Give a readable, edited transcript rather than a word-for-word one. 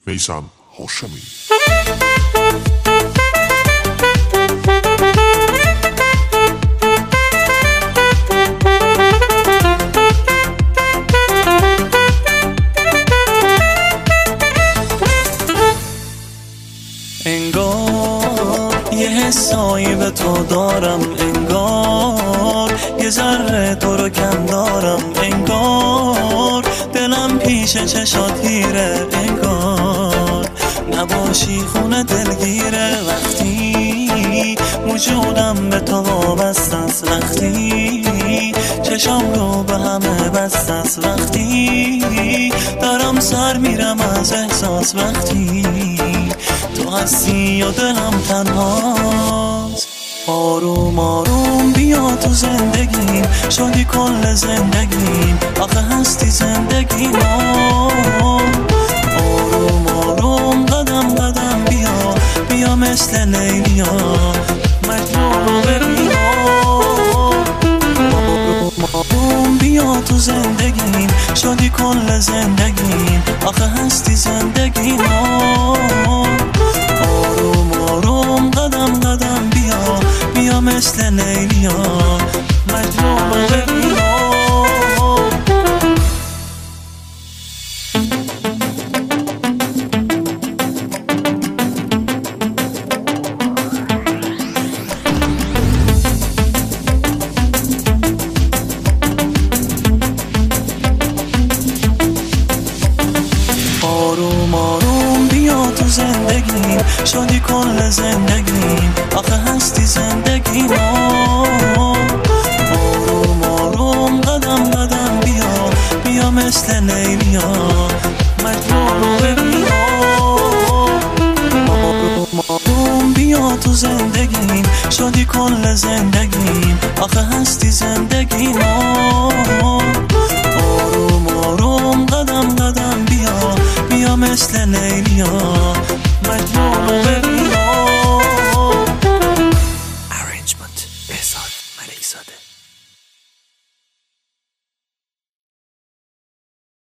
میثم هاشمی. انگار یه حسایی به تو دارم، انگار یه ذره تو رو کم دارم، انگار دلم پیش چشات هیره، انگار نباشی خونه دلگیره. وقتی وجودم به تو وابسته است، وقتی چشام رو به همه بسته است، وقتی دارم سر میرم از احساس، وقتی تو هستی و دلم تنهاست. آروم آروم بیا تو زندگیم، شدی کل زندگیم، آخه هستی زندگیم. آروم آروم قدم قدم بیا، بیا مثل لیلیا مجنون رو ببین. آروم آروم بیا تو زندگیم، شدی کل زندگیم، آخه هستی زندگیم. آروم آروم قدم قدم بیا، بیا مثل لیلیا مجنون رو ببین. آروم آروم بیا تو زندگیم، شدی کل زندگیم، آخه هستی زندگیم. آروم آروم قدم قدم بیا، بیا مثل لیلیا مجنون رو ببین. آروم آروم بیا تو زندگیم، شدی کل زندگیم، آخه هستی زندگیم. آروم آروم قدم قدم بیا، بیا مثل لیلیا مجنون رو ببین. Arrangement احسان ملک‌زاده.